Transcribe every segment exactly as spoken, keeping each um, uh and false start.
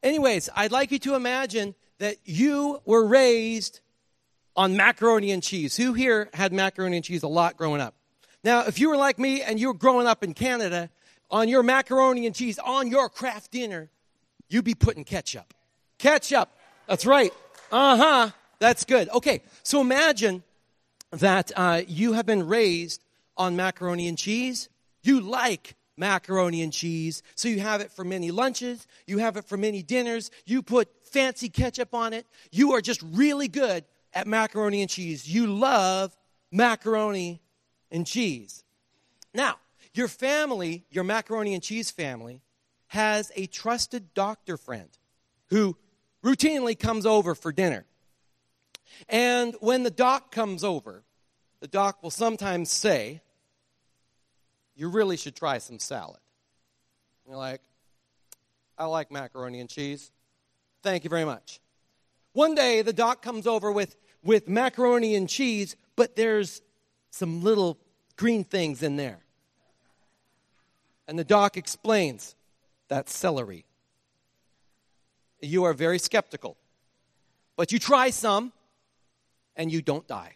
Anyways, I'd like you to imagine that you were raised on macaroni and cheese. Who here had macaroni and cheese a lot growing up? Now, if you were like me and you were growing up in Canada, on your macaroni and cheese, on your Kraft dinner, you'd be putting ketchup. Ketchup. That's right. Uh-huh. That's good. Okay, so imagine that uh, you have been raised on macaroni and cheese. You like macaroni and cheese, so you have it for many lunches. You have it for many dinners. You put fancy ketchup on it. You are just really good at macaroni and cheese. You love macaroni and cheese. Now, your family, your macaroni and cheese family, has a trusted doctor friend who routinely comes over for dinner. And when the doc comes over, the doc will sometimes say, you really should try some salad. And you're like, I like macaroni and cheese. Thank you very much. One day, the doc comes over with, with macaroni and cheese, but there's some little green things in there. And the doc explains, that's celery. You are very skeptical. But you try some, and you don't die.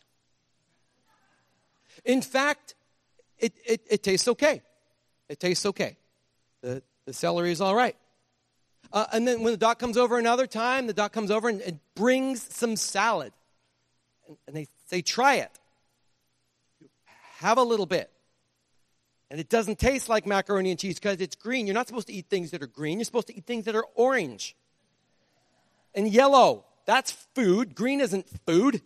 In fact, it, it, it tastes okay. It tastes okay. The, the celery is all right. Uh, and then when the doc comes over another time, the doc comes over and, and brings some salad. And, and they say, try it. Have a little bit. And it doesn't taste like macaroni and cheese because it's green. You're not supposed to eat things that are green. You're supposed to eat things that are orange and yellow. That's food. Green isn't food.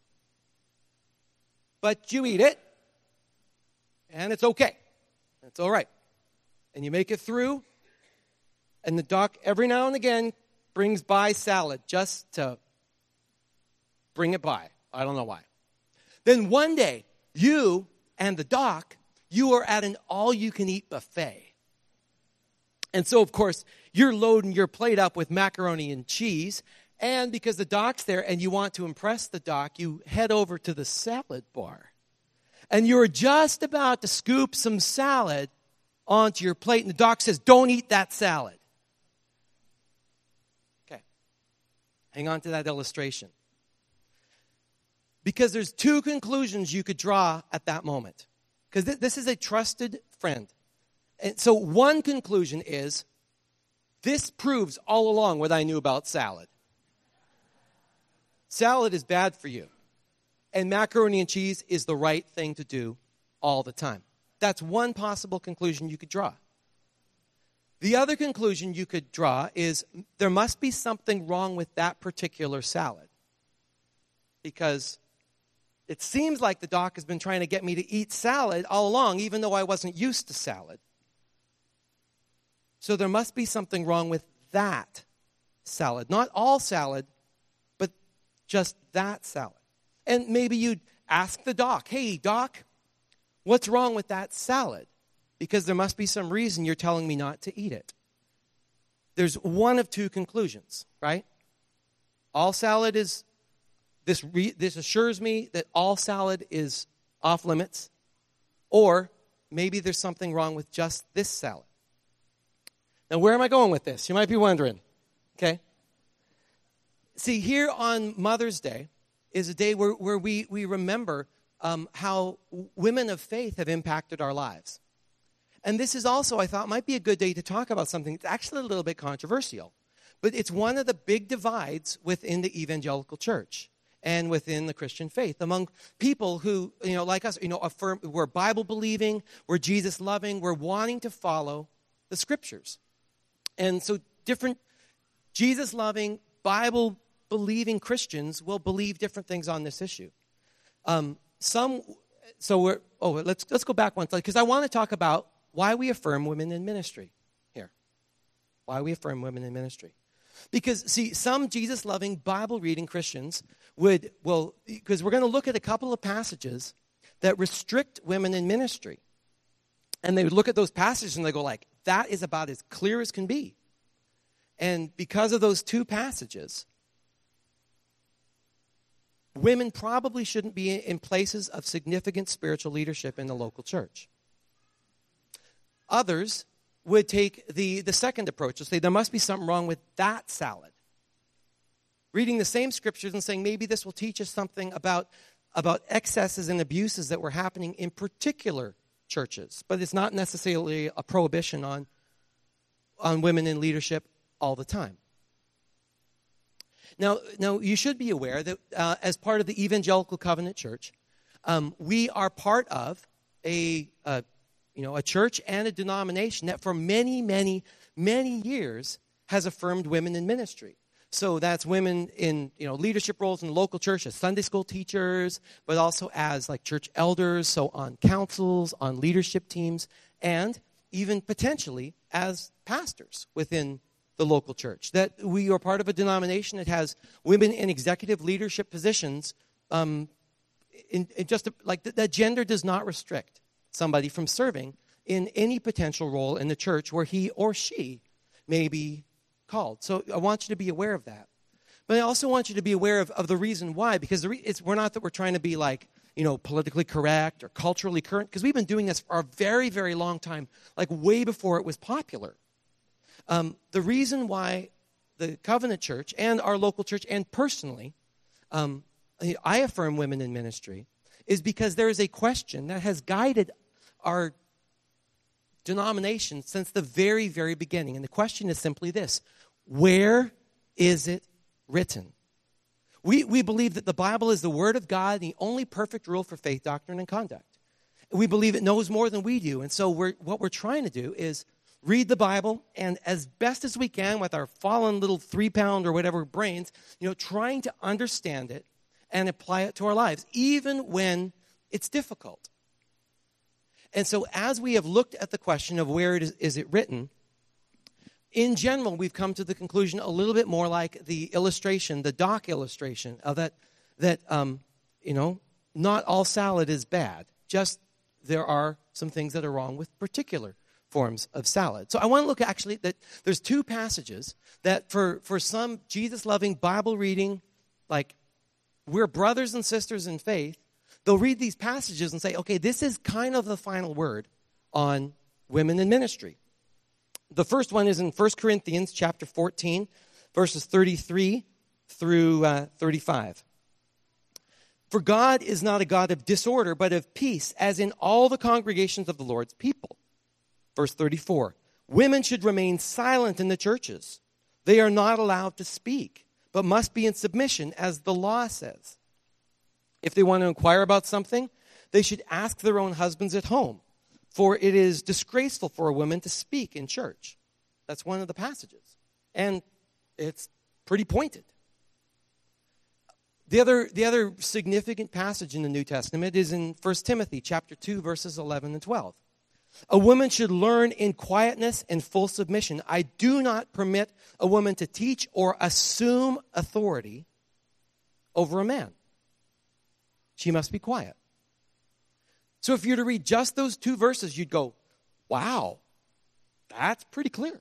But you eat it, and it's okay. It's all right. And you make it through, and the doc every now and again brings by salad just to bring it by. I don't know why. Then one day, you and the doc, you are at an all-you-can-eat buffet. And so, of course, you're loading your plate up with macaroni and cheese, and because the doc's there and you want to impress the doc, you head over to the salad bar. And you're just about to scoop some salad onto your plate, and the doc says, don't eat that salad. Okay. Hang on to that illustration. Because there's two conclusions you could draw at that moment. Because th- this is a trusted friend. And so one conclusion is, this proves all along what I knew about salad. Salad is bad for you. And macaroni and cheese is the right thing to do all the time. That's one possible conclusion you could draw. The other conclusion you could draw is there must be something wrong with that particular salad. Because it seems like the doc has been trying to get me to eat salad all along, even though I wasn't used to salad. So there must be something wrong with that salad. Not all salad, but just that salad. And maybe you'd ask the doc, hey, doc, what's wrong with that salad? Because there must be some reason you're telling me not to eat it. There's one of two conclusions, right? All salad is, this, re, this assures me that all salad is off limits. Or maybe there's something wrong with just this salad. Now, where am I going with this? You might be wondering, okay? See, here on Mother's Day is a day where, where we, we remember um, how women of faith have impacted our lives. And this is also, I thought, might be a good day to talk about something that's actually a little bit controversial. But it's one of the big divides within the evangelical church and within the Christian faith among people who, you know, like us, you know, affirm we're Bible-believing, we're Jesus-loving, we're wanting to follow the Scriptures. And so different Jesus-loving, Bible-believing Christians will believe different things on this issue. Um, some, so we're, oh, let's let's go back one slide, because I want to talk about why we affirm women in ministry here. Why we affirm women in ministry. Because, see, some Jesus-loving, Bible-reading Christians would, well, because we're going to look at a couple of passages that restrict women in ministry. And they would look at those passages and they go like, that is about as clear as can be. And because of those two passages, women probably shouldn't be in places of significant spiritual leadership in the local church. Others would take the, the second approach and say there must be something wrong with that salad. Reading the same scriptures and saying maybe this will teach us something about, about excesses and abuses that were happening in particular churches. But it's not necessarily a prohibition on, on women in leadership all the time. Now, now you should be aware that uh, as part of the Evangelical Covenant Church, um, we are part of a, a you know a church and a denomination that for many, many, many years has affirmed women in ministry. So that's women in you know leadership roles in the local church as Sunday school teachers, but also as like church elders, so on councils, on leadership teams, and even potentially as pastors within the local church. That we are part of a denomination that has women in executive leadership positions. Um, in, in just a, like that, that gender does not restrict somebody from serving in any potential role in the church where he or she may be called. So I want you to be aware of that. But I also want you to be aware of, of the reason why, because the re- it's, we're not that we're trying to be like, you know, politically correct or culturally current, because we've been doing this for a very, very long time, like way before it was popular. Um, the reason why the Covenant Church and our local church and personally, um, I affirm women in ministry, is because there is a question that has guided our denomination since the very, very beginning. And the question is simply this: where is it written? We, we believe that the Bible is the Word of God, the only perfect rule for faith, doctrine, and conduct. We believe it knows more than we do. And so we're, what we're trying to do is read the Bible, and as best as we can with our fallen little three-pound or whatever brains, you know, trying to understand it and apply it to our lives, even when it's difficult. And so as we have looked at the question of where it is, is it written, in general, we've come to the conclusion a little bit more like the illustration, the dock illustration, of that, that um, you know, not all salad is bad. Just there are some things that are wrong with particular forms of salad. So I want to look actually that there's two passages that for, for some Jesus-loving, Bible-reading, like we're brothers and sisters in faith, they'll read these passages and say, okay, this is kind of the final word on women in ministry. The first one is in First Corinthians chapter fourteen, verses thirty-three through uh, thirty-five. For God is not a God of disorder, but of peace, as in all the congregations of the Lord's people. Verse thirty-four, women should remain silent in the churches. They are not allowed to speak, but must be in submission, as the law says. If they want to inquire about something, they should ask their own husbands at home, for it is disgraceful for a woman to speak in church. That's one of the passages. And it's pretty pointed. The other, the other significant passage in the New Testament is in First Timothy chapter two, verses eleven and twelve. A woman should learn in quietness and full submission. I do not permit a woman to teach or assume authority over a man. She must be quiet. So if you were to read just those two verses, you'd go, wow, that's pretty clear.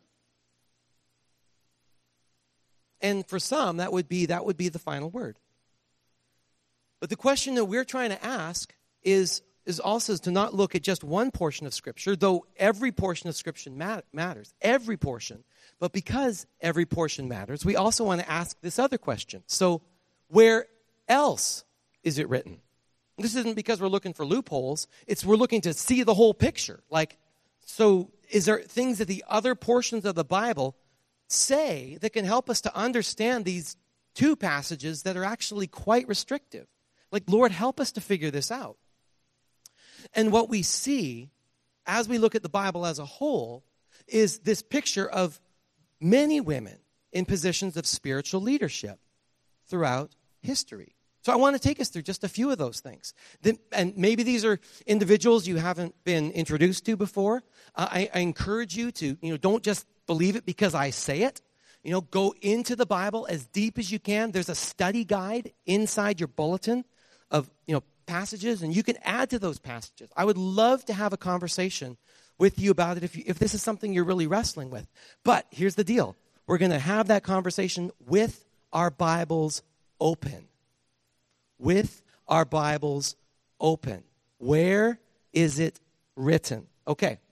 And for some, that would be that would be the final word. But the question that we're trying to ask is, is also to not look at just one portion of Scripture, though every portion of Scripture mat- matters, every portion. But because every portion matters, we also want to ask this other question. So where else is it written? This isn't because we're looking for loopholes. It's we're looking to see the whole picture. Like, so is there things that the other portions of the Bible say that can help us to understand these two passages that are actually quite restrictive? Like, Lord, help us to figure this out. And what we see as we look at the Bible as a whole is this picture of many women in positions of spiritual leadership throughout history. So I want to take us through just a few of those things. And maybe these are individuals you haven't been introduced to before. Uh, I, I encourage you to, you know, don't just believe it because I say it. You know, go into the Bible as deep as you can. There's a study guide inside your bulletin of, you know, passages, and you can add to those passages. I would love to have a conversation with you about it if, you, if this is something you're really wrestling with. But here's the deal. We're going to have that conversation with our Bibles open. With our Bibles open. Where is it written? Okay.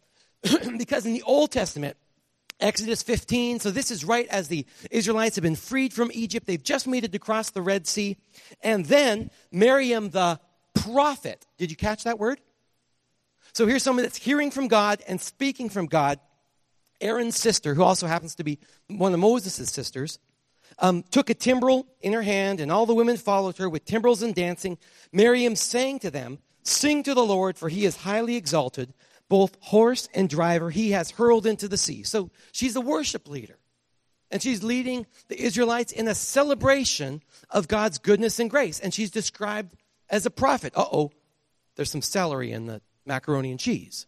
because in the Old Testament, Exodus fifteen, so this is right as the Israelites have been freed from Egypt. They've just made it to cross the Red Sea. And then Miriam the prophet. Did you catch that word? So here's someone that's hearing from God and speaking from God. Aaron's sister, who also happens to be one of Moses' sisters, um, took a timbrel in her hand, and all the women followed her with timbrels and dancing. Miriam sang to them, "Sing to the Lord, for he is highly exalted. Both horse and driver he has hurled into the sea." So she's a worship leader. And she's leading the Israelites in a celebration of God's goodness and grace. And she's described as a prophet. Uh-oh, there's some celery in the macaroni and cheese.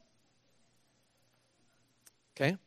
Okay?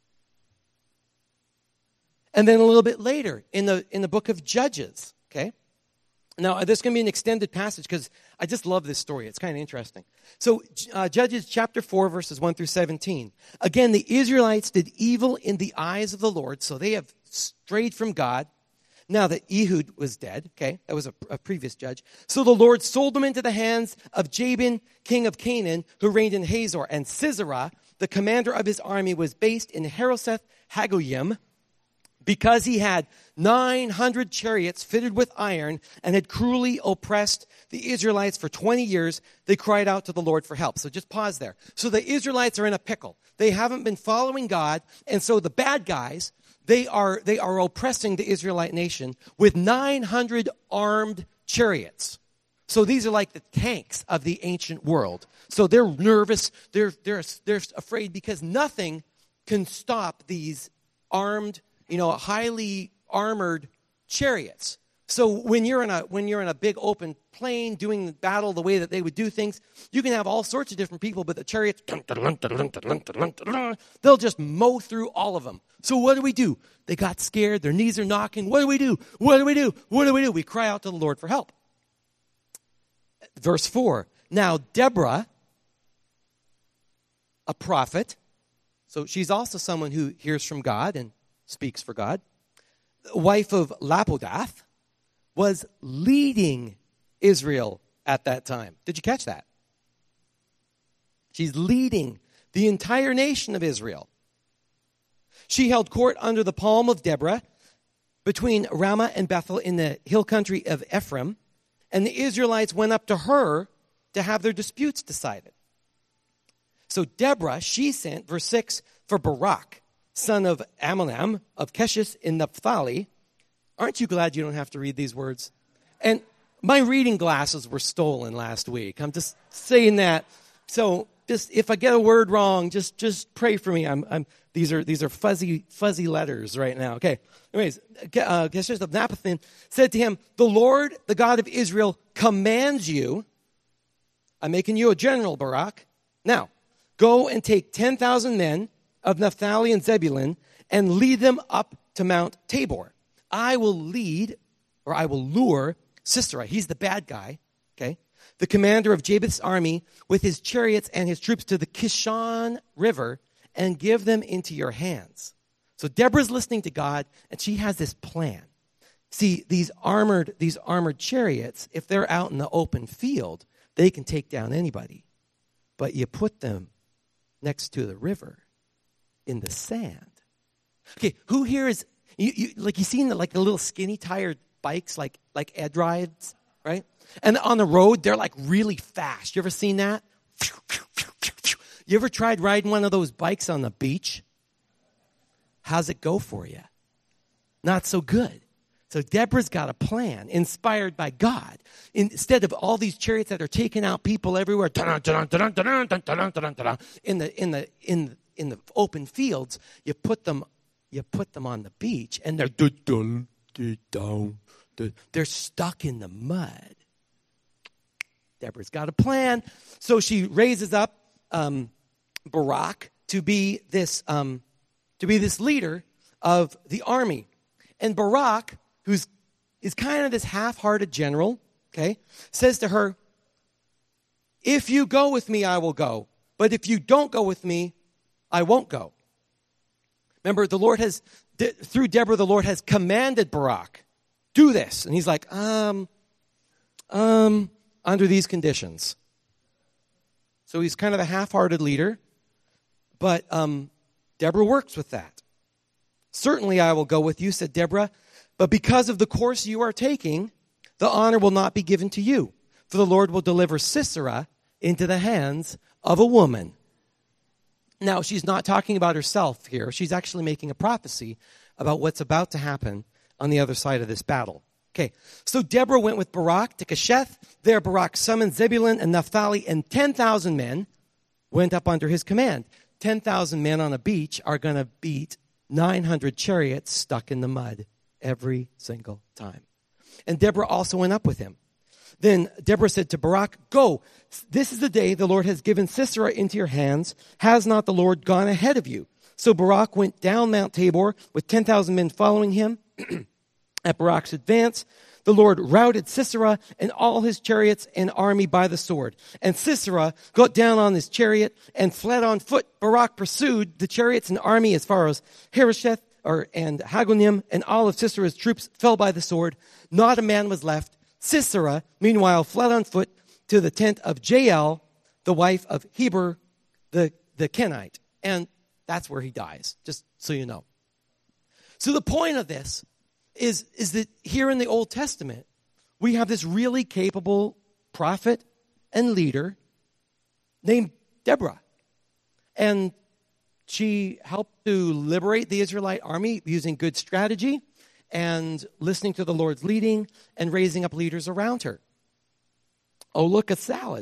And then a little bit later in the in the book of Judges, okay? Now, this is going to be an extended passage because I just love this story. It's kind of interesting. So, uh, Judges chapter four, verses one through seventeen. Again, the Israelites did evil in the eyes of the Lord, so they have strayed from God. Now that Ehud was dead, okay, that was a, a previous judge. So the Lord sold them into the hands of Jabin, king of Canaan, who reigned in Hazor. And Sisera, the commander of his army, was based in Harosheth Hagoyim, because he had nine hundred chariots fitted with iron and had cruelly oppressed the Israelites for twenty years. They cried out to the Lord for help. So just pause there. So the Israelites are in a pickle. They haven't been following God, and so the bad guys, they are they are oppressing the Israelite nation with nine hundred armed chariots. So these are like the tanks of the ancient world. So they're nervous, they're they're they're afraid because nothing can stop these armed, you know, highly armored chariots. So when you're in a when you're in a big open plain doing the battle the way that they would do things, you can have all sorts of different people, but the chariots, they'll just mow through all of them. So what do we do? They got scared. Their knees are knocking. What do we do? What do we do? What do we do? We cry out to the Lord for help. Verse four. Now Deborah, a prophet, so she's also someone who hears from God and speaks for God, wife of Lapidoth, was leading Israel at that time. Did you catch that? She's leading the entire nation of Israel. She held court under the palm of Deborah between Ramah and Bethel in the hill country of Ephraim, and the Israelites went up to her to have their disputes decided. So Deborah, she sent, verse six, for Barak, son of Ammonam of Keshish in Naphtali. Aren't you glad you don't have to read these words? And my reading glasses were stolen last week. I'm just saying that. So just if I get a word wrong, just just pray for me. I'm I'm these are these are fuzzy fuzzy letters right now. Okay. Anyways, uh, Keshish of Naphtali said to him, "The Lord, the God of Israel, commands you. I'm making you a general, Barak. Now, go and take ten thousand men of Naphtali and Zebulun and lead them up to Mount Tabor. I will lead, or I will lure Sisera." He's the bad guy, okay? "The commander of Japheth's army with his chariots and his troops to the Kishon River and give them into your hands." So Deborah's listening to God, and she has this plan. See, these armored, these armored chariots, if they're out in the open field, they can take down anybody. But you put them next to the river in the sand. Okay, who here is, you, you like you seen the, like the little skinny tired bikes like like Ed rides, right? And on the road, they're like really fast. You ever seen that? You ever tried riding one of those bikes on the beach? How's it go for you? Not so good. So Deborah's got a plan inspired by God. Instead of all these chariots that are taking out people everywhere, in the in the in in the open fields, you put them you put them on the beach, and they're they're stuck in the mud. Deborah's got a plan, so she raises up um, Barak to be this um, to be this leader of the army, and Barak, who's is kind of this half-hearted general, okay, says to her, "If you go with me, I will go. But if you don't go with me, I won't go." Remember, the Lord has, through Deborah, the Lord has commanded Barak, do this. And he's like, um, um, under these conditions. So he's kind of a half-hearted leader. But um, Deborah works with that. Certainly I will go with you, said Deborah, but because of the course you are taking, the honor will not be given to you, for the Lord will deliver Sisera into the hands of a woman. Now, she's not talking about herself here. She's actually making a prophecy about what's about to happen on the other side of this battle. Okay, so Deborah went with Barak to Kesheth. There Barak summoned Zebulun and Naphtali, and ten thousand men went up under his command. ten thousand men on a beach are going to beat nine hundred chariots stuck in the mud every single time. And Deborah also went up with him. Then Deborah said to Barak, go, this is the day the Lord has given Sisera into your hands. Has not the Lord gone ahead of you? So Barak went down Mount Tabor with ten thousand men following him. At Barak's advance, the Lord routed Sisera and all his chariots and army by the sword. And Sisera got down on his chariot and fled on foot. Barak pursued the chariots and army as far as Harosheth or, and Hagonim, and all of Sisera's troops fell by the sword. Not a man was left. Sisera, meanwhile, fled on foot to the tent of Jael, the wife of Heber, the, the Kenite. And that's where he dies, just so you know. So the point of this is, is that here in the Old Testament, we have this really capable prophet and leader named Deborah. And she helped to liberate the Israelite army using good strategy and listening to the Lord's leading and raising up leaders around her. Oh, look, a salad.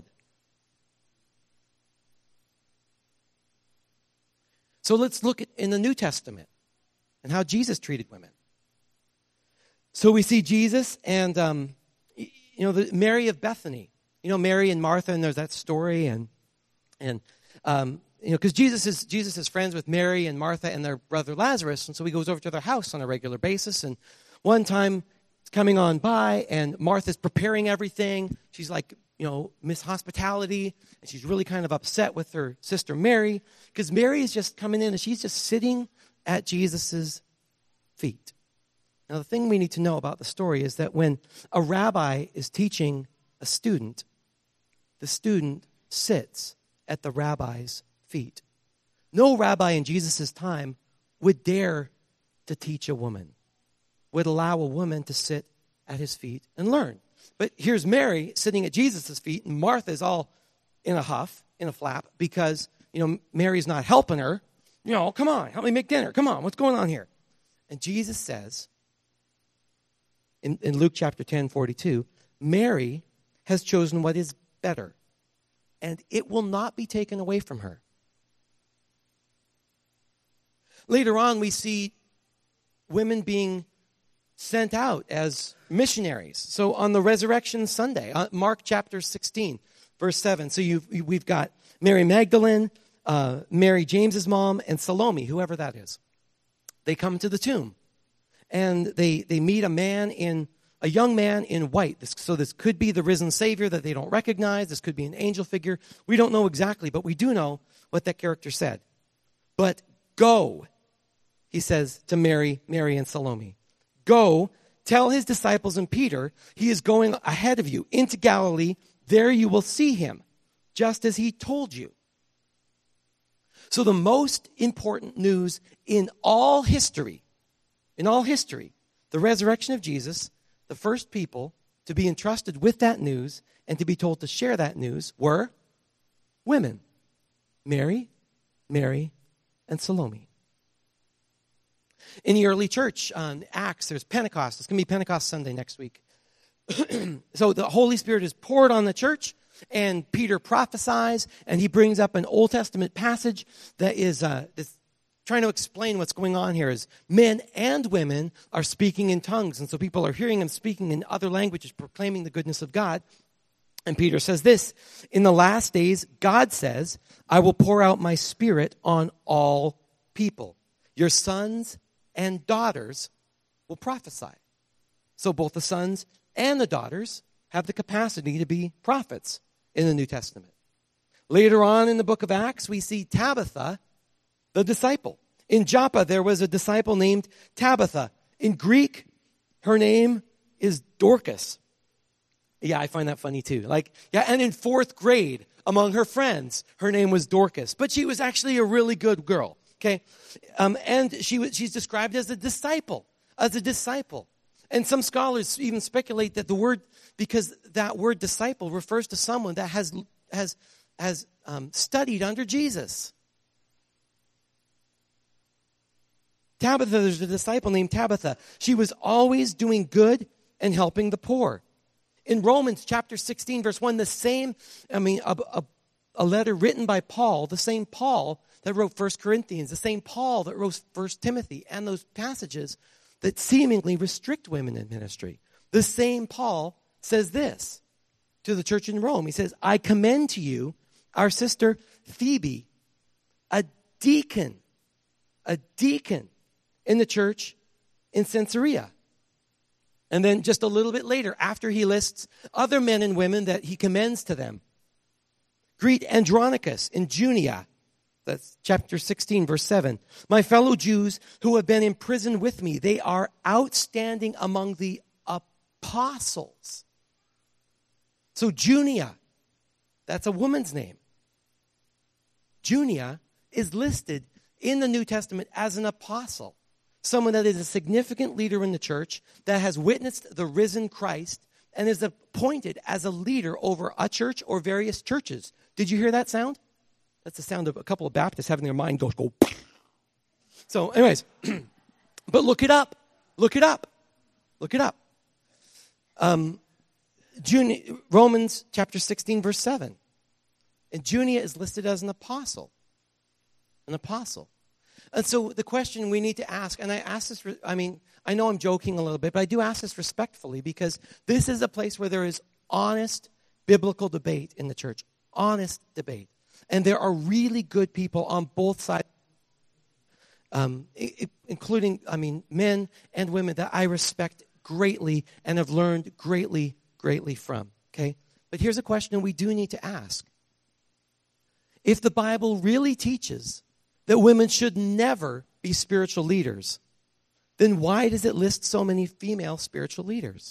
So let's look at in the New Testament and how Jesus treated women. So we see Jesus and, um, you know, the Mary of Bethany. You know, Mary and Martha, and there's that story. And, and um, you know, because Jesus is, Jesus is friends with Mary and Martha and their brother Lazarus. And so he goes over to their house on a regular basis. And one time it's coming on by, and Martha's preparing everything. She's like, you know, Miss Hospitality. And she's really kind of upset with her sister Mary, because Mary is just coming in and she's just sitting at Jesus's feet. Now, the thing we need to know about the story is that when a rabbi is teaching a student, the student sits at the rabbi's feet. No rabbi in Jesus' time would dare to teach a woman, would allow a woman to sit at his feet and learn. But here's Mary sitting at Jesus' feet, and Martha's all in a huff, in a flap, because, you know, Mary's not helping her. You know, come on, help me make dinner. Come on, what's going on here? And Jesus says, In, in Luke chapter ten, forty-two, Mary has chosen what is better, and it will not be taken away from her. Later on, we see women being sent out as missionaries. So on the Resurrection Sunday, uh, Mark chapter sixteen, verse seven. So you've, we've got Mary Magdalene, uh, Mary James's mom, and Salome, whoever that is. They come to the tomb. And they, they meet a man in, a young man in white. This, so this could be the risen Savior that they don't recognize. This could be an angel figure. We don't know exactly, but we do know what that character said. But go, he says to Mary, Mary and Salome. Go, tell his disciples and Peter, he is going ahead of you into Galilee. There you will see him, just as he told you. So the most important news in all history In all history, the resurrection of Jesus, the first people to be entrusted with that news and to be told to share that news were women. Mary, Mary, and Salome. In the early church, on Acts, there's Pentecost. It's going to be Pentecost Sunday next week. So the Holy Spirit is poured on the church, and Peter prophesies, and he brings up an Old Testament passage that is uh, this trying to explain what's going on here is men and women are speaking in tongues. And so people are hearing them speaking in other languages, proclaiming the goodness of God. And Peter says this, in the last days, God says, I will pour out my spirit on all people. Your sons and daughters will prophesy. So both the sons and the daughters have the capacity to be prophets in the New Testament. Later on in the book of Acts, we see Tabitha, the disciple. In Joppa, there was a disciple named Tabitha. In Greek, her name is Dorcas. Yeah, I find that funny too. Like, yeah, and in fourth grade, among her friends. Her name was Dorcas, but she was actually a really good girl. Okay, um, and she was, she's described as a disciple, as a disciple. And some scholars even speculate that the word, because that word disciple refers to someone that has has has um, studied under Jesus. Tabitha, there's a disciple named Tabitha. She was always doing good and helping the poor. In Romans chapter sixteen, verse one, the same, I mean, a, a, a letter written by Paul, the same Paul that wrote First Corinthians, the same Paul that wrote First Timothy, and those passages that seemingly restrict women in ministry. The same Paul says this to the church in Rome. He says, I commend to you our sister Phoebe, a deacon, a deacon in the church in Caesarea. And then just a little bit later, after he lists other men and women that he commends to them, greet Andronicus and Junia. That's chapter sixteen, verse seven. My fellow Jews who have been imprisoned with me, they are outstanding among the apostles. So Junia, that's a woman's name. Junia is listed in the New Testament as an apostle. Someone that is a significant leader in the church, that has witnessed the risen Christ, and is appointed as a leader over a church or various churches. Did you hear that sound? That's the sound of a couple of Baptists having their mind go, go. So anyways, but look it up. Look it up. Look it up. Um, Junia, Romans chapter sixteen, verse seven. And Junia is listed as an apostle. An apostle. And so the question we need to ask, and I ask this, I mean, I know I'm joking a little bit, but I do ask this respectfully, because this is a place where there is honest biblical debate in the church. Honest debate. And there are really good people on both sides, um, it, including, I mean, men and women that I respect greatly and have learned greatly, greatly from. Okay? But here's a question we do need to ask. If the Bible really teaches that women should never be spiritual leaders, then why does it list so many female spiritual leaders?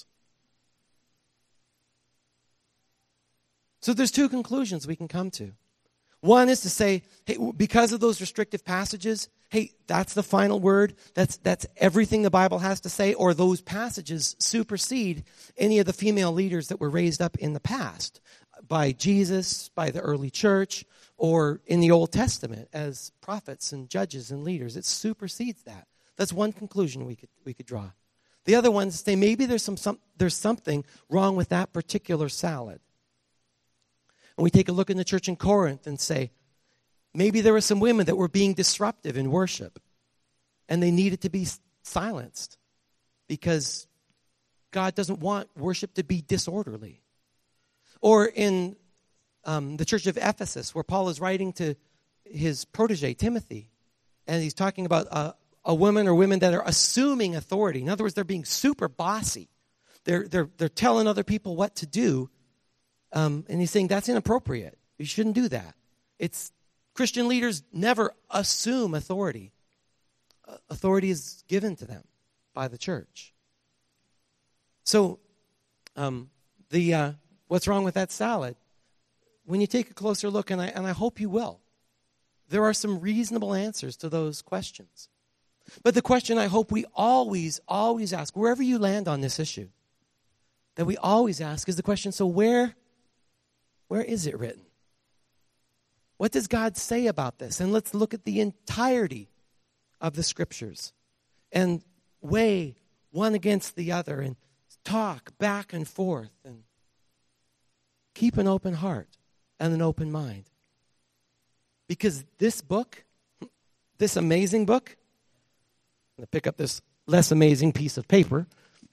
So there's two conclusions we can come to. One is to say, hey, because of those restrictive passages, hey, that's the final word. That's that's everything the Bible has to say, or those passages supersede any of the female leaders that were raised up in the past by Jesus, by the early church, or in the Old Testament as prophets and judges and leaders. It supersedes that. That's one conclusion we could we could draw. The other one is to say maybe there's some, some there's something wrong with that particular salad. And we take a look in the church in Corinth and say, maybe there were some women that were being disruptive in worship, and they needed to be silenced because God doesn't want worship to be disorderly. Or in um, the church of Ephesus, where Paul is writing to his protege, Timothy, and he's talking about a, a woman or women that are assuming authority. In other words, they're being super bossy. They're, they're, they're telling other people what to do. Um, and he's saying that's inappropriate. You shouldn't do that. It's Christian leaders never assume authority. Uh, authority is given to them by the church. So, um, the uh, what's wrong with that salad? When you take a closer look, and I and I hope you will, there are some reasonable answers to those questions. But the question I hope we always, always ask, wherever you land on this issue, that we always ask is the question: so where? Where is it written? What does God say about this? And let's look at the entirety of the scriptures and weigh one against the other and talk back and forth and keep an open heart and an open mind. Because this book, this amazing book, I'm going to pick up this less amazing piece of paper,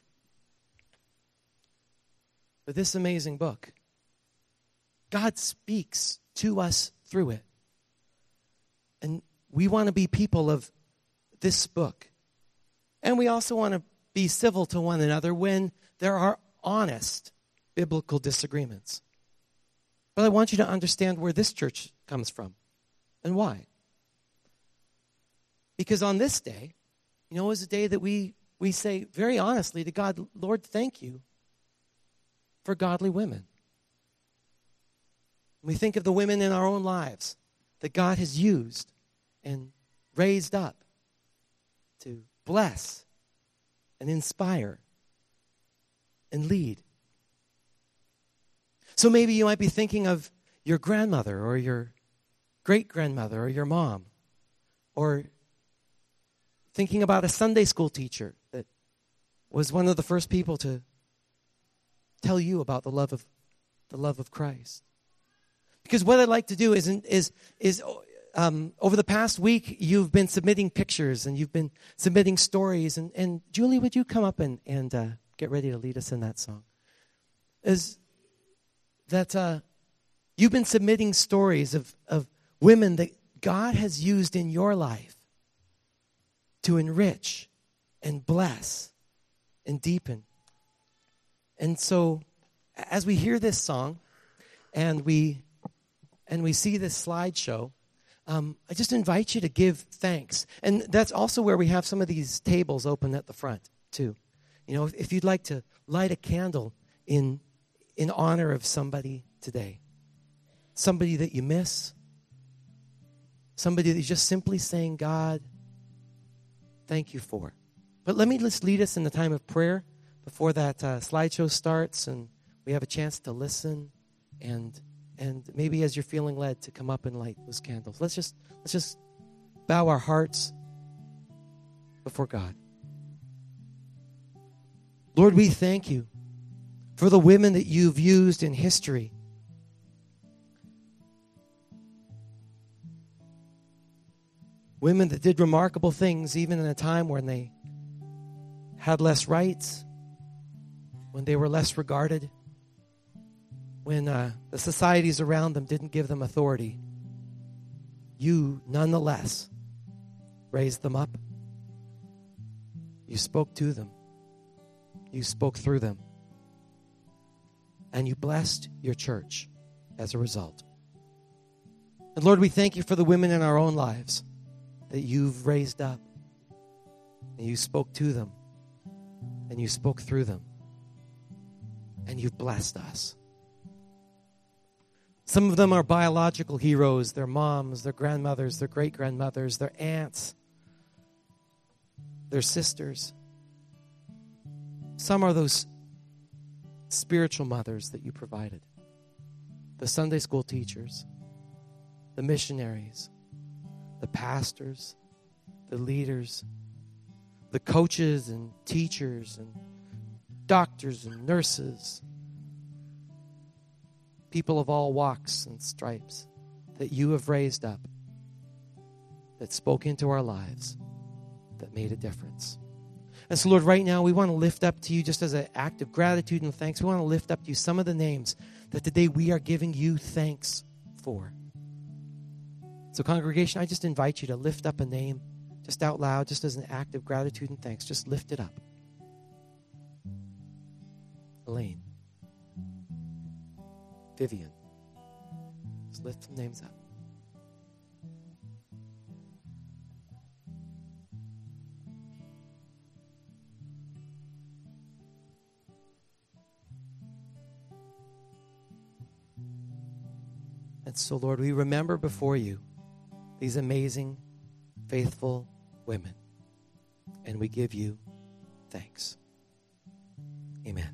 but this amazing book, God speaks to us through it. And we want to be people of this book. And we also want to be civil to one another when there are honest biblical disagreements. But I want you to understand where this church comes from and why. Because on this day, you know, is a day that we, we say very honestly to God, Lord, thank you for godly women. We think of the women in our own lives that God has used and raised up to bless and inspire and lead. So maybe you might be thinking of your grandmother or your great-grandmother or your mom, or thinking about a Sunday school teacher that was one of the first people to tell you about the love of the love of Christ. Because what I'd like to do is is is um, over the past week you've been submitting pictures and you've been submitting stories, and, and Julie, would you come up and and uh, get ready to lead us in that song? Is that uh, you've been submitting stories of of women that God has used in your life to enrich and bless and deepen. And so as we hear this song and we and we see this slideshow, um, I just invite you to give thanks. And that's also where we have some of these tables open at the front too. You know, if, if you'd like to light a candle in in honor of somebody today, somebody that you miss, somebody that you're just simply saying, God, thank you for. But let me just lead us in the time of prayer before that uh, slideshow starts and we have a chance to listen, and and maybe as you're feeling led to come up and light those candles. Let's just let's just bow our hearts before God. Lord, we thank you for the women that you've used in history. Women that did remarkable things even in a time when they had less rights, when they were less regarded, when uh, the societies around them didn't give them authority. You, nonetheless, raised them up. You spoke to them. You spoke through them. And you blessed your church as a result. And Lord, we thank you for the women in our own lives that you've raised up. And you spoke to them. And you spoke through them. And you've blessed us. Some of them are biological heroes. Their moms, their grandmothers, their great-grandmothers, their aunts, their sisters. Some are those spiritual mothers that you provided. The Sunday school teachers, the missionaries, the pastors, the leaders, the coaches and teachers and doctors and nurses, people of all walks and stripes that you have raised up, that spoke into our lives, that made a difference. And so, Lord, right now we want to lift up to you, just as an act of gratitude and thanks, we want to lift up to you some of the names that today we are giving you thanks for. So, congregation, I just invite you to lift up a name just out loud, just as an act of gratitude and thanks. Just lift it up. Elaine. Vivian. Just lift some names up. And so, Lord, we remember before you these amazing, faithful women, and we give you thanks. Amen.